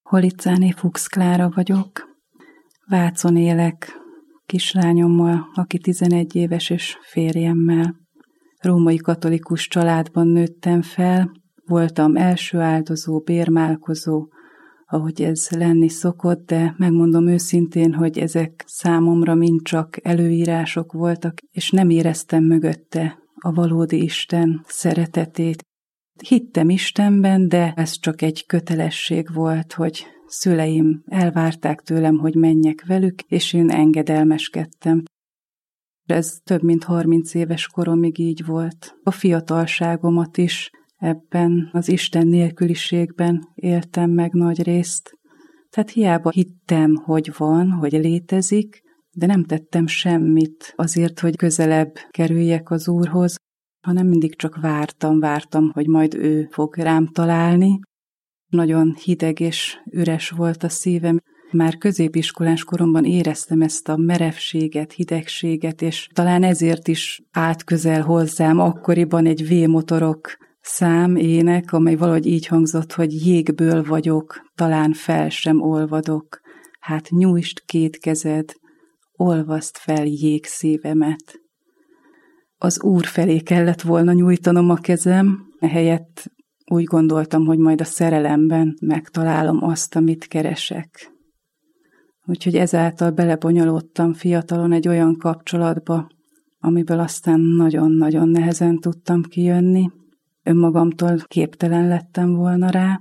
Holicáné Fuchs Klára vagyok. Vácon élek kislányommal, aki 11 éves, és férjemmel. Római katolikus családban nőttem fel, voltam első áldozó, bérmálkozó, ahogy ez lenni szokott, de megmondom őszintén, hogy ezek számomra mind csak előírások voltak, és nem éreztem mögötte a valódi Isten szeretetét. Hittem Istenben, de ez csak egy kötelesség volt, hogy szüleim elvárták tőlem, hogy menjek velük, és én engedelmeskedtem. Ez több mint 30 éves koromig így volt. A fiatalságomat is ebben az Isten nélküliségben éltem meg nagy részt. Tehát hiába hittem, hogy van, hogy létezik, de nem tettem semmit azért, hogy közelebb kerüljek az Úrhoz, hanem mindig csak vártam, hogy majd ő fog rám találni. Nagyon hideg és üres volt a szívem. Már középiskolás koromban éreztem ezt a merevséget, hidegséget, és talán ezért is állt közel hozzám akkoriban egy V-motorok szám, ének, amely valahogy így hangzott, hogy jégből vagyok, talán fel sem olvadok. Hát nyújtsd két kezed, olvaszd fel jégszívemet. Az Úr felé kellett volna nyújtanom a kezem, ehelyett úgy gondoltam, hogy majd a szerelemben megtalálom azt, amit keresek. Úgyhogy ezáltal belebonyolódtam fiatalon egy olyan kapcsolatba, amiből aztán nagyon-nagyon nehezen tudtam kijönni. Önmagamtól képtelen lettem volna rá.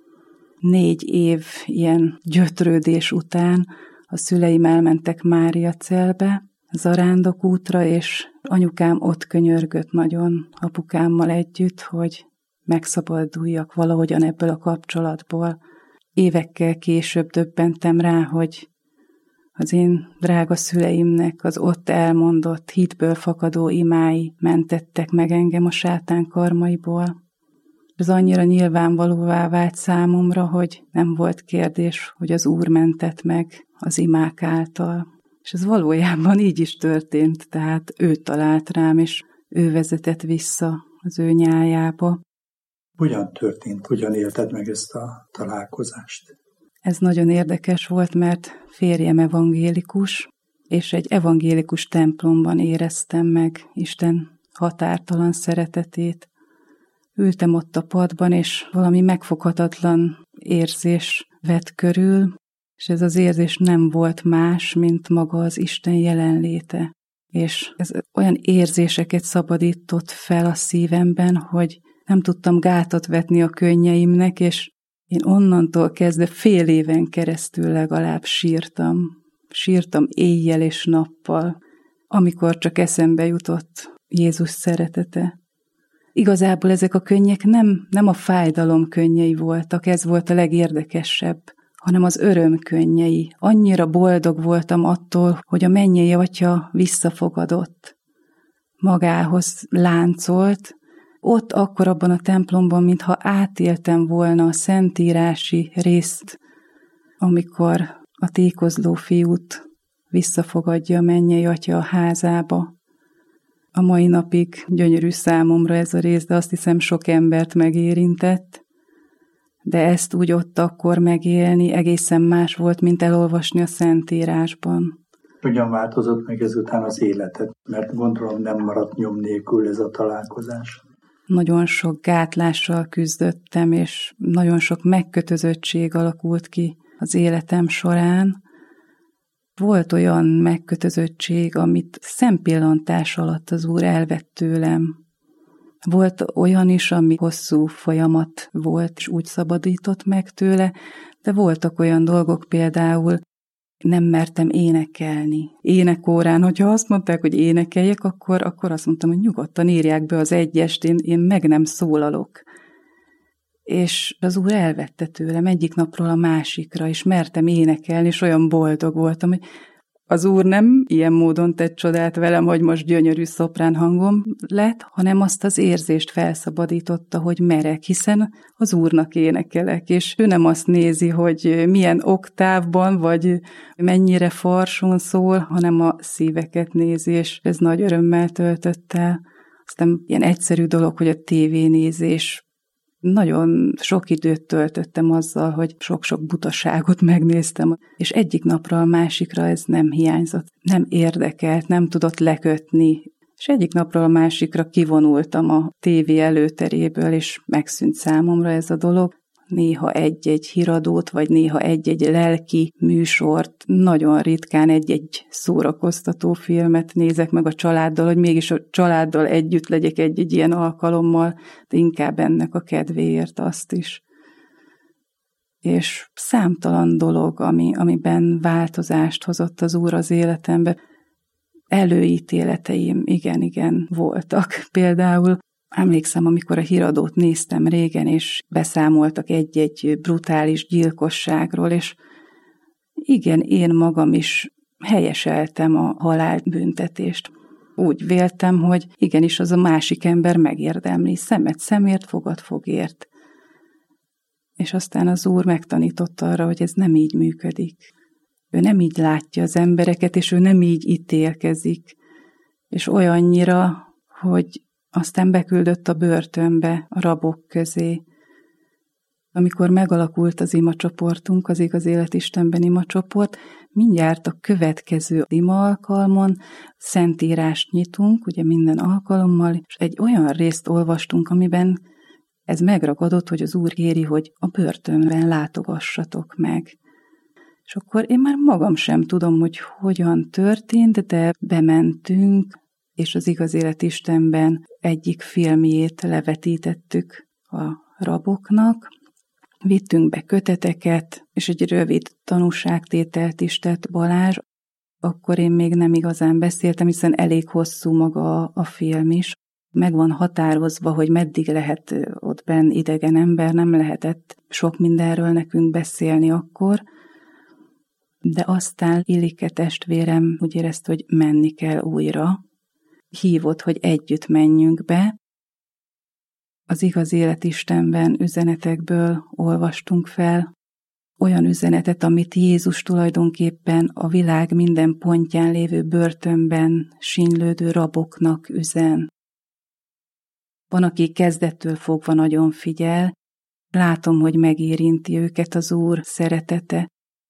4 év ilyen gyötrődés után a szüleim elmentek Máriacelbe, Zarándok útra, és anyukám ott könyörgött nagyon apukámmal együtt, hogy megszabaduljak valahogyan ebből a kapcsolatból. Évekkel később döbbentem rá, hogy az én drága szüleimnek az ott elmondott, hitből fakadó imái mentettek meg engem a sátán karmaiból. Ez annyira nyilvánvalóvá vált számomra, hogy nem volt kérdés, hogy az Úr mentett meg az imák által. És ez valójában így is történt, tehát ő talált rám, és ő vezetett vissza az ő nyájába. Hogyan történt, hogyan élted meg ezt a találkozást? Ez nagyon érdekes volt, mert férjem evangélikus, és egy evangélikus templomban éreztem meg Isten határtalan szeretetét. Ültem ott a padban, és valami megfoghatatlan érzés vett körül, és ez az érzés nem volt más, mint maga az Isten jelenléte. És ez olyan érzéseket szabadított fel a szívemben, hogy nem tudtam gátat vetni a könnyeimnek, és én onnantól kezdve fél éven keresztül legalább sírtam. Sírtam éjjel és nappal, amikor csak eszembe jutott Jézus szeretete. Igazából ezek a könnyek nem a fájdalom könnyei voltak, ez volt a legérdekesebb, hanem az öröm könnyei. Annyira boldog voltam attól, hogy a mennyei Atya visszafogadott. Magához láncolt, ott akkor abban a templomban, mintha átéltem volna a szentírási részt, amikor a tékozló fiút visszafogadja a mennyei Atya a házába. A mai napig gyönyörű számomra ez a rész, de azt hiszem sok embert megérintett, de ezt úgy ott akkor megélni egészen más volt, mint elolvasni a Szentírásban. Hogyan változott meg ezután az életed? Mert gondolom nem maradt nyom nélkül ez a találkozás. Nagyon sok gátlással küzdöttem, és nagyon sok megkötözöttség alakult ki az életem során. Volt olyan megkötözöttség, amit szempillantás alatt az Úr elvett tőlem. Volt olyan is, ami hosszú folyamat volt, és úgy szabadított meg tőle, de voltak olyan dolgok, például nem mertem énekelni. Énekórán, hogyha azt mondták, hogy énekeljek, akkor azt mondtam, hogy nyugodtan írják be az egyest, én meg nem szólalok. És az Úr elvette tőlem egyik napról a másikra, és mertem énekelni, és olyan boldog voltam, hogy az Úr nem ilyen módon tett csodát velem, hogy most gyönyörű szoprán hangom lett, hanem azt az érzést felszabadította, hogy merek, hiszen az Úrnak énekelek, és ő nem azt nézi, hogy milyen oktávban, vagy mennyire farson szól, hanem a szíveket nézi, és ez nagy örömmel töltött el. Aztán ilyen egyszerű dolog, hogy a tévénézés Nagyon sok időt töltöttem azzal, hogy sok-sok butaságot megnéztem, és egyik napra a másikra ez nem hiányzott, nem érdekelt, nem tudott lekötni, és egyik napra a másikra kivonultam a tévé előteréből, és megszűnt számomra ez a dolog. Néha egy-egy híradót, vagy néha egy-egy lelki műsort, nagyon ritkán egy-egy szórakoztató filmet nézek meg a családdal, hogy mégis a családdal együtt legyek egy-egy ilyen alkalommal, de inkább ennek a kedvéért azt is. És számtalan dolog, amiben változást hozott az Úr az életembe. Előítéleteim igen voltak. Például emlékszem, amikor a híradót néztem régen, és beszámoltak egy-egy brutális gyilkosságról, és igen, én magam is helyeseltem a halálbüntetést. Úgy véltem, hogy igenis az a másik ember megérdemli, szemet szemért, fogad fogért. És aztán az Úr megtanította arra, hogy ez nem így működik. Ő nem így látja az embereket, és ő nem így ítélkezik. És olyannyira, hogy aztán beküldött a börtönbe, a rabok közé. Amikor megalakult az imacsoportunk, az Igaz Élet Istenben imacsoport, mindjárt a következő ima alkalmon szentírást nyitunk, ugye minden alkalommal, és egy olyan részt olvastunk, amiben ez megragadott, hogy az Úr kéri, hogy a börtönben látogassatok meg. És akkor én már magam sem tudom, hogy hogyan történt, de bementünk, és az Igaz Élet Istenben egyik filmjét levetítettük a raboknak, vittünk be köteteket, és egy rövid tanúságtételt is tett Balázs. Akkor én még nem igazán beszéltem, hiszen elég hosszú maga a film is. Meg van határozva, hogy meddig lehet ott benn idegen ember, nem lehetett sok mindenről nekünk beszélni akkor, de aztán Ilike testvérem úgy érezte, hogy menni kell újra. Hívott, hogy együtt menjünk be. Az Igaz Élet Istenben üzenetekből olvastunk fel olyan üzenetet, amit Jézus tulajdonképpen a világ minden pontján lévő börtönben sínylődő raboknak üzen. Van, aki kezdettől fogva nagyon figyel, látom, hogy megérinti őket az Úr szeretete.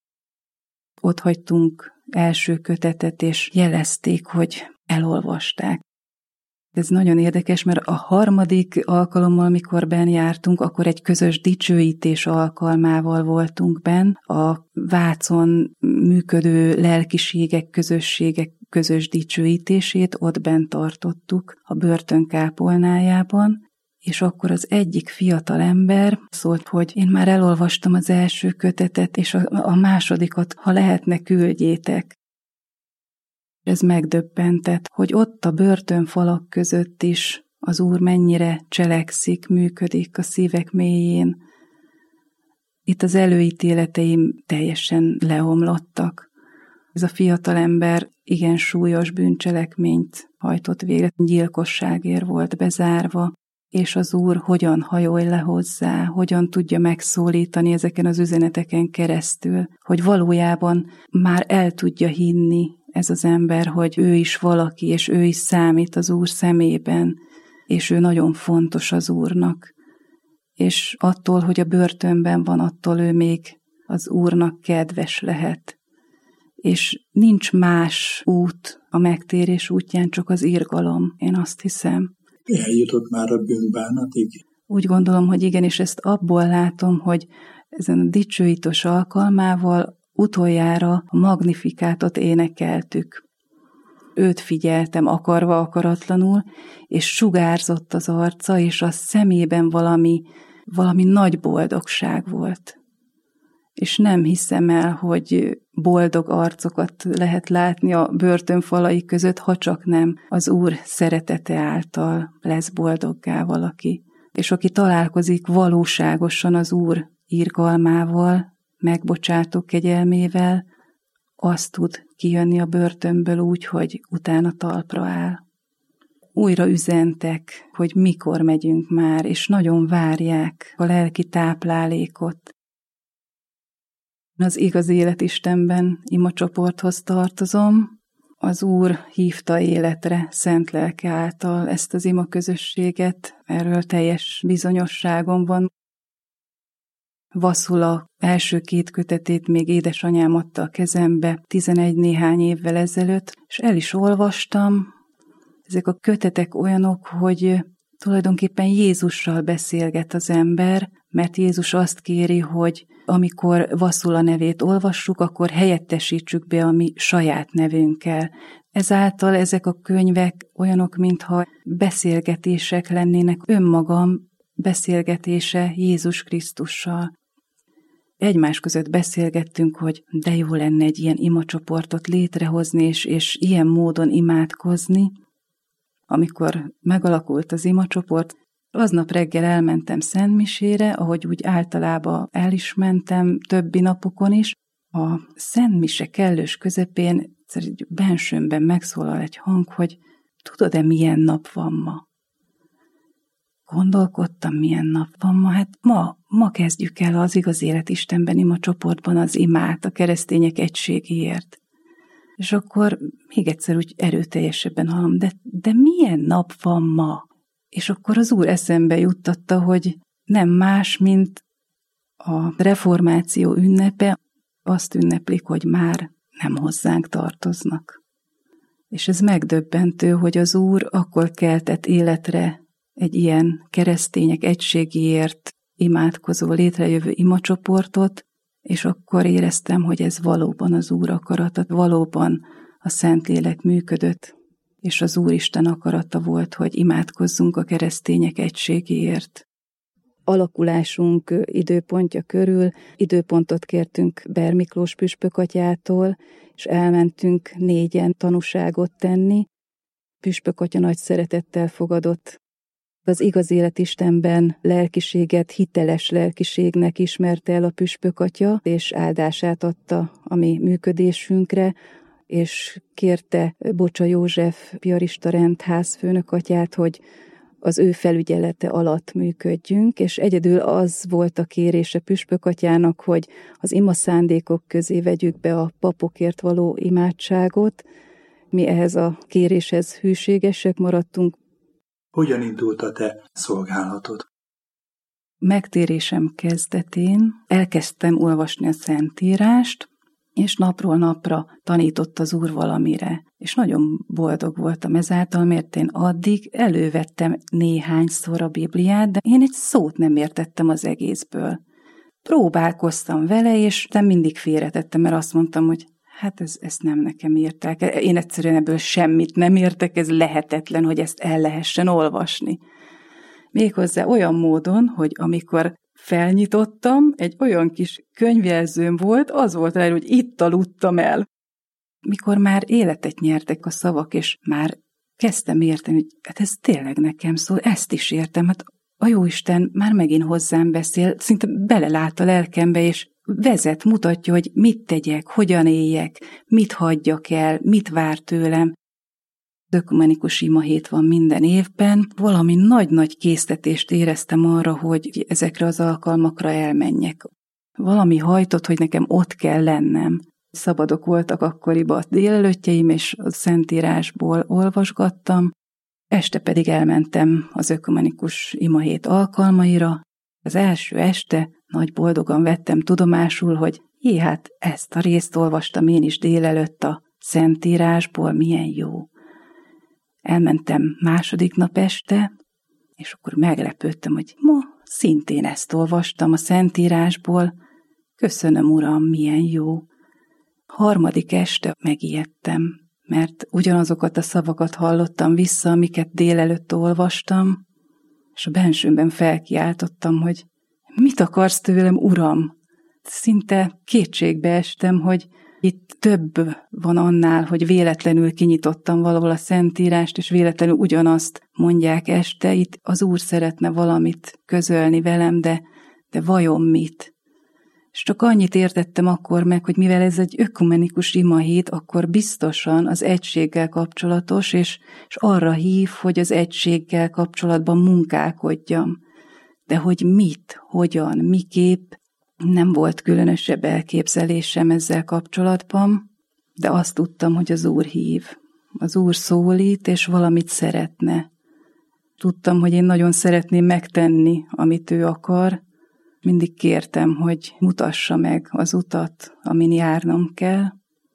Ott hagytunk első kötetet, és jelezték, hogy elolvasták. Ez nagyon érdekes, mert a harmadik alkalommal, mikor benn jártunk, akkor egy közös dicsőítés alkalmával voltunk benn, a Vácon működő lelkiségek, közösségek közös dicsőítését ott benn tartottuk a börtön kápolnájában, és akkor az egyik fiatal ember szólt, hogy én már elolvastam az első kötetet, és a másodikat, ha lehetne, küldjétek. Ez megdöbbentett, hogy ott a börtönfalak között is az Úr mennyire cselekszik, működik a szívek mélyén. Itt az előítéleteim teljesen leomlottak. Ez a fiatal ember igen súlyos bűncselekményt hajtott végre, gyilkosságért volt bezárva, és az Úr hogyan hajolj le hozzá, hogyan tudja megszólítani ezeken az üzeneteken keresztül, hogy valójában már el tudja hinni ez az ember, hogy ő is valaki, és ő is számít az Úr szemében, és ő nagyon fontos az Úrnak. És attól, hogy a börtönben van, attól ő még az Úrnak kedves lehet. És nincs más út a megtérés útján, csak az irgalom, én azt hiszem. Eljutott már a bűnbánatig? Úgy gondolom, hogy igen, és ezt abból látom, hogy ezen a dicsőítős alkalmával utoljára a Magnifikátot énekeltük. Őt figyeltem akarva, akaratlanul, és sugárzott az arca, és a szemében valami nagy boldogság volt. És nem hiszem el, hogy boldog arcokat lehet látni a börtönfalai között, ha csak nem az Úr szeretete által lesz boldoggá valaki. És aki találkozik valóságosan az Úr irgalmával, megbocsátó kegyelmével, az tud kijönni a börtönből úgy, hogy utána talpra áll. Újra üzentek, hogy mikor megyünk már, és nagyon várják a lelki táplálékot. Az Igaz Élet Istenben imacsoporthoz tartozom. Az Úr hívta életre szent lelke által ezt az imaközösséget, erről teljes bizonyosságom van. Vasszula első 2 kötetét még édesanyám adta a kezembe 11 néhány évvel ezelőtt, és el is olvastam. Ezek a kötetek olyanok, hogy tulajdonképpen Jézussal beszélget az ember, mert Jézus azt kéri, hogy amikor Vasszula nevét olvassuk, akkor helyettesítsük be a mi saját nevünkkel. Ezáltal ezek a könyvek olyanok, mintha beszélgetések lennének, önmagam beszélgetése Jézus Krisztussal. Egymás között beszélgettünk, hogy de jó lenne egy ilyen imacsoportot létrehozni, és ilyen módon imádkozni. Amikor megalakult az imacsoport, aznap reggel elmentem szentmisére, ahogy úgy általában el is mentem többi napokon is. A szentmise kellős közepén bensőmben megszólal egy hang, hogy tudod-e, milyen nap van ma? Gondolkodtam, milyen nap van ma. Hát ma kezdjük el az Igaz Élet Istenben imacsoportban az imát a keresztények egységéért. És akkor még egyszer úgy erőteljesebben hallom, de milyen nap van ma? És akkor az Úr eszembe juttatta, hogy nem más, mint a reformáció ünnepe, azt ünneplik, hogy már nem hozzánk tartoznak. És ez megdöbbentő, hogy az Úr akkor keltett életre egy ilyen keresztények egységéért imádkozó, létrejövő imacsoportot, és akkor éreztem, hogy ez valóban az Úr akarata, valóban a Szentlélek működött, és az Úristen akarata volt, hogy imádkozzunk a keresztények egységéért. Alakulásunk időpontja körül időpontot kértünk Ber Miklós püspökatyától, és elmentünk 4-en tanúságot tenni. Püspökatya nagy szeretettel fogadott. Az Igaz Élet Istenben lelkiséget hiteles lelkiségnek ismerte el a püspökatya, és áldását adta a mi működésünkre, és kérte Bocsa József piarista rendházfőnök atyát, hogy az ő felügyelete alatt működjünk, és egyedül az volt a kérése püspökatyának, hogy az ima szándékok közé vegyük be a papokért való imádságot. Mi ehhez a kéréshez hűségesek maradtunk. Hogyan indult a te szolgálatod? Megtérésem kezdetén elkezdtem olvasni a Szentírást, és napról napra tanított az Úr valamire. És nagyon boldog voltam ezáltal, mert én addig elővettem néhányszor a Bibliát, de én egy szót nem értettem az egészből. Próbálkoztam vele, és nem mindig félretettem, mert azt mondtam, hogy hát ezt nem nekem írták. Én egyszerűen ebből semmit nem értek, ez lehetetlen, hogy ezt el lehessen olvasni. Méghozzá olyan módon, hogy amikor felnyitottam, egy olyan kis könyvjelzőm volt, az volt rá, hogy itt aludtam el. Mikor már életet nyertek a szavak, és már kezdtem érteni, hogy hát ez tényleg nekem szól, ezt is értem, hát a Jóisten már megint hozzám beszél, szinte belelát a lelkembe, és vezet, mutatja, hogy mit tegyek, hogyan éljek, mit hagyjak el, mit vár tőlem. Ökumenikus imahét van minden évben. Valami nagy-nagy késztetést éreztem arra, hogy ezekre az alkalmakra elmenjek. Valami hajtott, hogy nekem ott kell lennem. Szabadok voltak akkoriban a délelőttjeim, és a Szentírásból olvasgattam. Este pedig elmentem az ökumenikus imahét alkalmaira. Az első este nagy boldogan vettem tudomásul, hogy hát ezt a részt olvastam én is délelőtt a Szentírásból, milyen jó. Elmentem második nap este, és akkor meglepődtem, hogy ma szintén ezt olvastam a Szentírásból. Köszönöm, Uram, milyen jó. Harmadik este megijedtem, mert ugyanazokat a szavakat hallottam vissza, amiket délelőtt olvastam, és a bensőmben felkiáltottam, hogy mit akarsz tőlem, Uram? Szinte kétségbe estem, hogy itt több van annál, hogy véletlenül kinyitottam valahol a Szentírást, és véletlenül ugyanazt mondják este. Itt az Úr szeretne valamit közölni velem, de vajon mit? És csak annyit értettem akkor meg, hogy mivel ez egy ökumenikus imahét, akkor biztosan az egységgel kapcsolatos, és arra hív, hogy az egységgel kapcsolatban munkálkodjam. De hogy mit, hogyan, miképp, nem volt különösebb elképzelésem ezzel kapcsolatban. de azt tudtam, hogy az Úr hív. Az Úr szólít, és valamit szeretne. Tudtam, hogy én nagyon szeretném megtenni, amit ő akar. Mindig kértem, hogy mutassa meg az utat, amin járnom kell.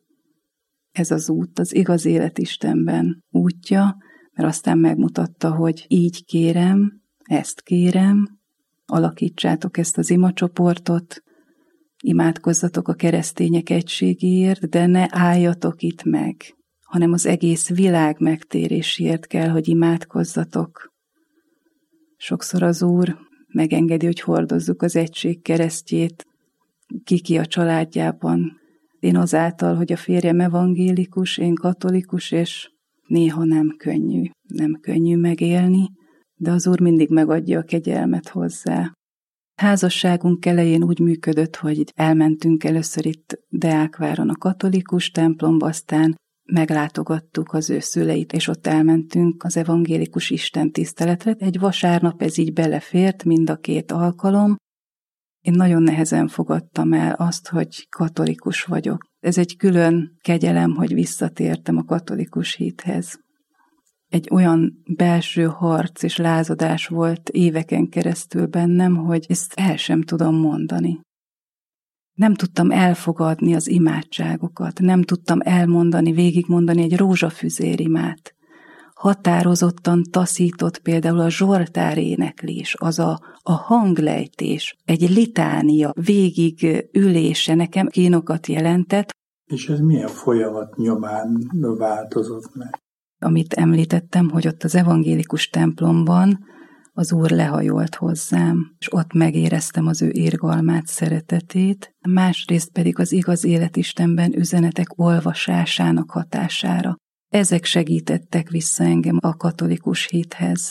Ez az út, az igaz élet Istenben útja, mert aztán megmutatta, hogy így kérem, ezt kérem, alakítsátok ezt az imacsoportot, imádkozzatok a keresztények egységéért, de ne álljatok itt meg, hanem az egész világ megtéréséért kell, hogy imádkozzatok. Sokszor az Úr megengedi, hogy hordozzuk az egység keresztjét, ki a családjában. Én azáltal, hogy a férjem evangélikus, én katolikus, és néha nem könnyű megélni, de az Úr mindig megadja a kegyelmet hozzá. Házasságunk elején úgy működött, hogy elmentünk először itt Deákváron a katolikus templomba, aztán meglátogattuk az ő szüleit, és ott elmentünk az evangélikus istentiszteletre. Egy vasárnap ez így belefért, mind a 2 alkalom. Én nagyon nehezen fogadtam el azt, hogy katolikus vagyok. Ez egy külön kegyelem, hogy visszatértem a katolikus hithez. Egy olyan belső harc és lázadás volt éveken keresztül bennem, hogy ezt el sem tudom mondani. Nem tudtam elfogadni az imádságokat, nem tudtam végigmondani egy rózsafüzérimát. Határozottan taszított például a zsoltár éneklés, az a hanglejtés, egy litánia végig ülése nekem kínokat jelentett. És ez milyen folyamat nyomán változott meg? Amit említettem, hogy ott az evangélikus templomban az Úr lehajolt hozzám, és ott megéreztem az ő irgalmát, szeretetét, másrészt pedig az igaz élet Istenben üzenetek olvasásának hatására. Ezek segítettek vissza engem a katolikus hithez.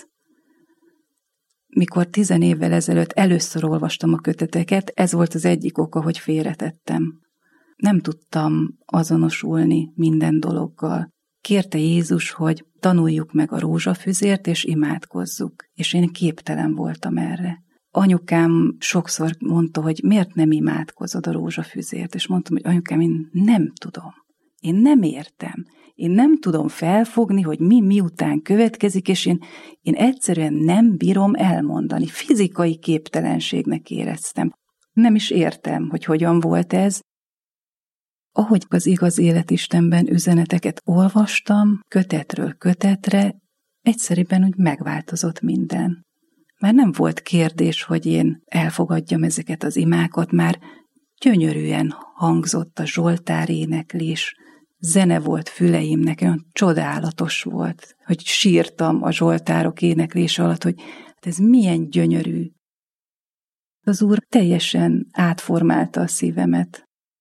Mikor 10 évvel ezelőtt először olvastam a köteteket, ez volt az egyik oka, hogy félretettem. Nem tudtam azonosulni minden dologgal. Kérte Jézus, hogy tanuljuk meg a rózsafüzért, és imádkozzuk. És én képtelen voltam erre. Anyukám sokszor mondta, hogy miért nem imádkozod a rózsafüzért, és mondtam, hogy anyukám, én nem tudom. Én nem értem. Én nem tudom felfogni, hogy mi után következik, és én egyszerűen nem bírom elmondani. Fizikai képtelenségnek éreztem. Nem is értem, hogy hogyan volt ez. Ahogy az igaz élet Istenben üzeneteket olvastam, kötetről kötetre, egyszerűen úgy megváltozott minden. Már nem volt kérdés, hogy én elfogadjam ezeket az imákat, már gyönyörűen hangzott a zsoltár éneklés, zene volt füleimnek, olyan csodálatos volt, hogy sírtam a zsoltárok éneklése alatt, hogy ez milyen gyönyörű. Az Úr teljesen átformálta a szívemet.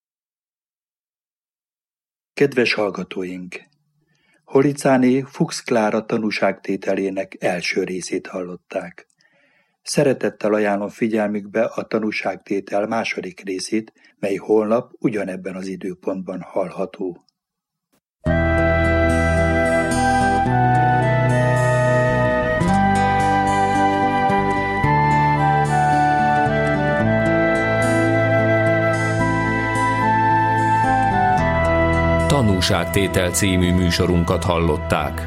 Kedves hallgatóink! Holicáné Fuchs Klára tanúságtételének első részét hallották. Szeretettel ajánlom figyelmükbe a tanúságtétel második részét, mely holnap ugyanebben az időpontban hallható. Tanúságtétel című műsorunkat hallották.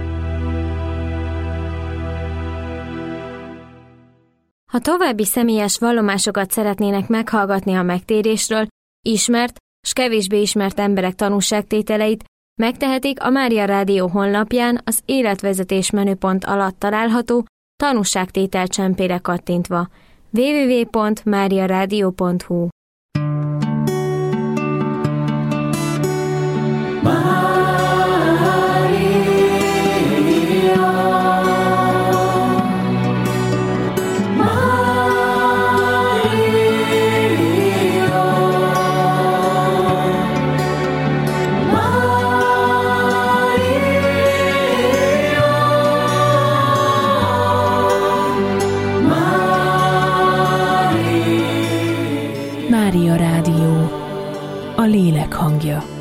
Ha további személyes vallomásokat szeretnének meghallgatni a megtérésről, ismert s kevésbé ismert emberek tanúságtételeit, megtehetik a Mária Rádió honlapján az életvezetés menüpont alatt található tanúságtétel csempére kattintva. www.mariaradio.hu Mária Rádió, a lélek hangja.